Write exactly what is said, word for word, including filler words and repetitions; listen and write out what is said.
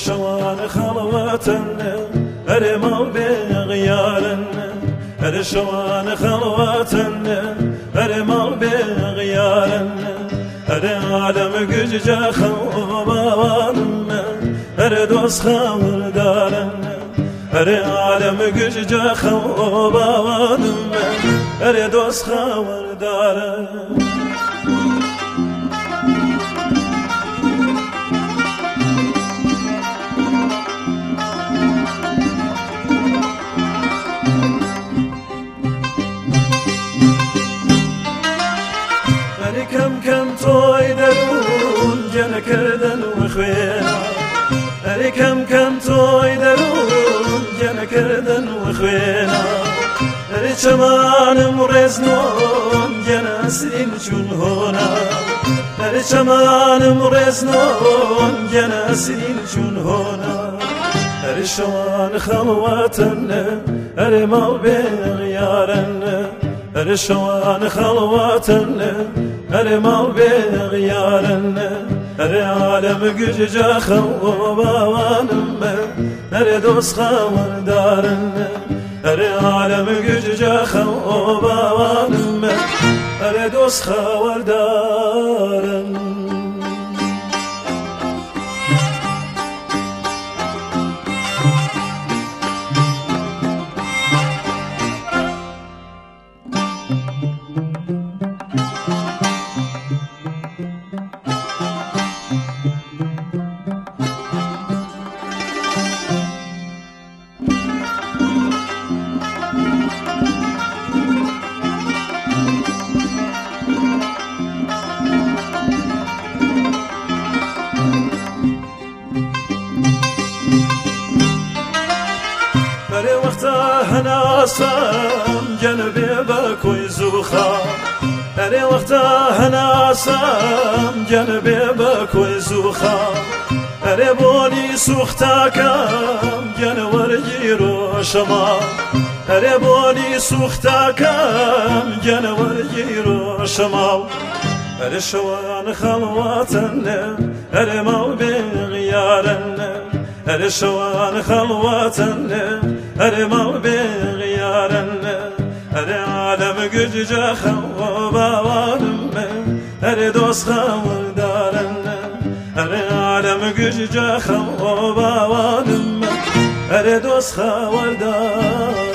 شوان خلوتن اري مال بغيارن اري شوان خلوتن اري مال بغيارن اري عالم gücüce خلوانم اري دوست خبردارن اري عالم gücüce خلوانم اري دوست خبردارن كم كم توي درون جن كردن وخوينا أري كم كم توي درون جن كردن وخوينا أري شمان مرزنون جن أسرين شون هونا أري شمان مرزنون جن أسرين شون هونا أري شوان خلوتن أري مال بغيارن أري شوان خلوتن أري مال بغيارن أري عالم gücüce خلوانم أري دوست خبردارن أري عالم gücüce خلوانم أري دوست خبردارن أري وقتها هناسم جنبي بكوي زوخا أري وقتها هناسم جنبي بكوي زوخا أري بوني سوختاكم جنور جيرو شما أري بوني سوختاكم جنور جيرو شما أري شوان خلواتن أري مال بغيارن أري شوان خلوتن أري مال بغيارن أري عالم gücüce خلوانم أري دوست خبردارن أري عالم gücüce خلوانم أري دوست خبردارن